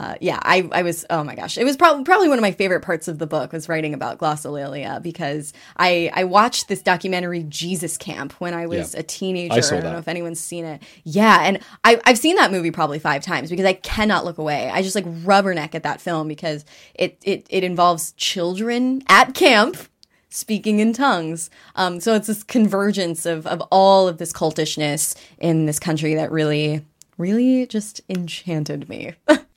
I was, oh my gosh, it was probably one of my favorite parts of the book was writing about glossolalia, because I watched this documentary Jesus Camp when I was a teenager. I don't know if anyone's seen it. Yeah, and I've seen that movie probably 5 times because I cannot look away. I just like rubberneck at that film because it involves children at camp speaking in tongues. So it's this convergence of all of this cultishness in this country that really, really just enchanted me.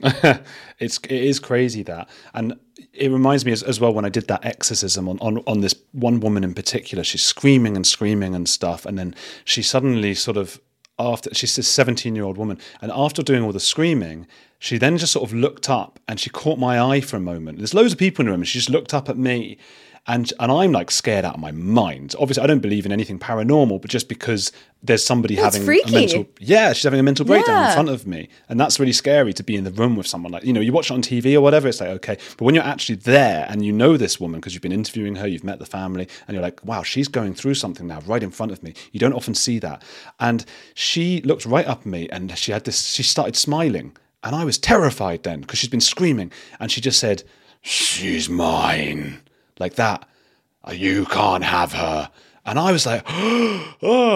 It is crazy that. And it reminds me as well when I did that exorcism on this one woman in particular. She's screaming and screaming and stuff. And then she suddenly sort of, she's this 17-year-old woman. And after doing all the screaming, she then just sort of looked up and she caught my eye for a moment. There's loads of people in the room and she just looked up at me. And I'm like scared out of my mind. Obviously, I don't believe in anything paranormal, but just because there's somebody having a mental, she's having a mental breakdown in front of me, and that's really scary to be in the room with someone. Like, you watch it on TV or whatever, it's like okay, but when you're actually there and you know this woman because you've been interviewing her, you've met the family, and you're like, wow, she's going through something now right in front of me. You don't often see that, and she looked right up at me, and she started smiling, and I was terrified then because she's been screaming, and she just said, "She's mine." Like that, you can't have her. And I was like, oh,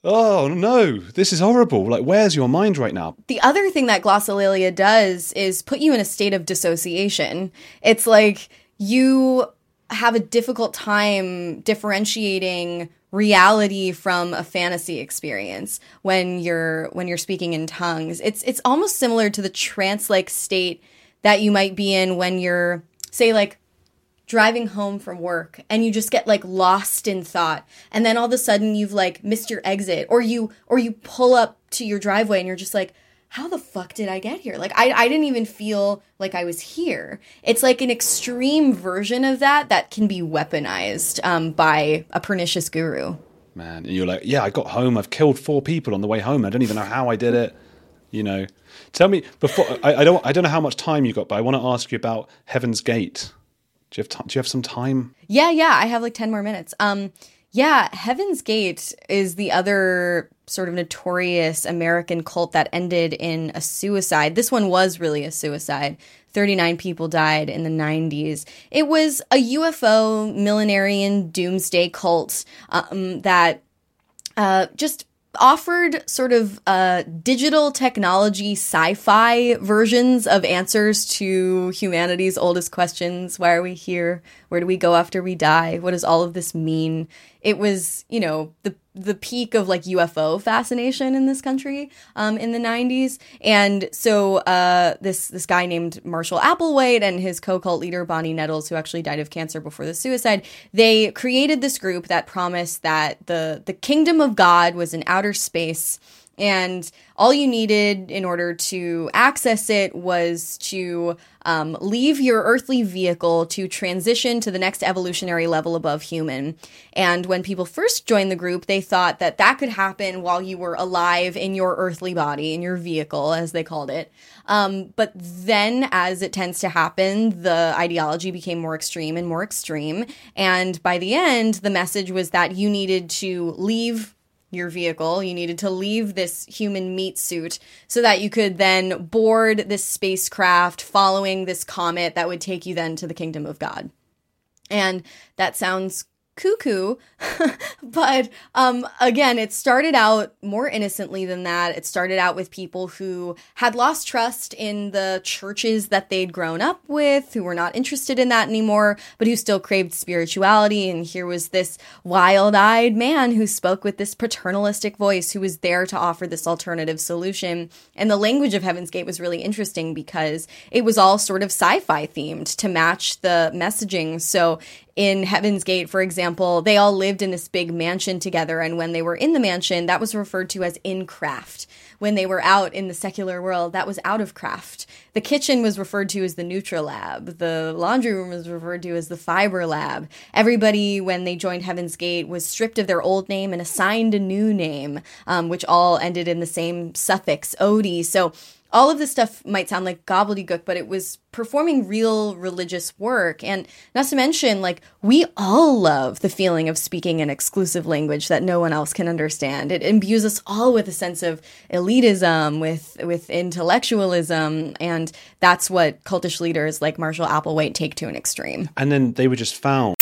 oh no, this is horrible. Like, where's your mind right now? The other thing that glossolalia does is put you in a state of dissociation. It's like you have a difficult time differentiating reality from a fantasy experience when you're speaking in tongues. It's almost similar to the trance-like state that you might be in when you're, say, like, driving home from work and you just get like lost in thought, and then all of a sudden you've like missed your exit, or you pull up to your driveway and you're just like, how the fuck did I get here? Like I didn't even feel like I was here. It's like an extreme version of that can be weaponized by a pernicious guru. Man, and you're like, yeah, I got home, I've killed 4 people on the way home, I don't even know how I did it. You know, tell me before. I don't know how much time you got, but I want to ask you about Heaven's Gate. Do you have some time? Yeah, I have like 10 more minutes. Heaven's Gate is the other sort of notorious American cult that ended in a suicide. This one was really a suicide. 39 people died in the 90s. It was a UFO millenarian doomsday cult that just offered sort of digital technology sci-fi versions of answers to humanity's oldest questions. Why are we here? Where do we go after we die? What does all of this mean? It was, you know, the peak of like UFO fascination in this country in the 90s. And so this guy named Marshall Applewhite and his co-cult leader Bonnie Nettles, who actually died of cancer before the suicide, they created this group that promised that the kingdom of God was in outer space, and all you needed in order to access it was to leave your earthly vehicle to transition to the next evolutionary level above human. And when people first joined the group, they thought that could happen while you were alive in your earthly body, in your vehicle, as they called it. But then, as it tends to happen, the ideology became more extreme and more extreme. And by the end, the message was that you needed to leave your vehicle, you needed to leave this human meat suit so that you could then board this spacecraft following this comet that would take you then to the kingdom of God. And that sounds cuckoo, but again, it started out more innocently than that. It started out with people who had lost trust in the churches that they'd grown up with, who were not interested in that anymore, but who still craved spirituality. And here was this wild-eyed man who spoke with this paternalistic voice, who was there to offer this alternative solution. And the language of Heaven's Gate was really interesting because it was all sort of sci-fi themed to match the messaging. So in Heaven's Gate, for example, they all lived in this big mansion together, and when they were in the mansion, that was referred to as in craft. When they were out in the secular world, that was out of craft. The kitchen was referred to as the Nutrilab. The laundry room was referred to as the Fiber Lab. Everybody, when they joined Heaven's Gate, was stripped of their old name and assigned a new name, which all ended in the same suffix, Odi. So all of this stuff might sound like gobbledygook, but it was performing real religious work. And not to mention, like, we all love the feeling of speaking an exclusive language that no one else can understand. It imbues us all with a sense of elitism, with intellectualism, and that's what cultish leaders like Marshall Applewhite take to an extreme. And then they were just found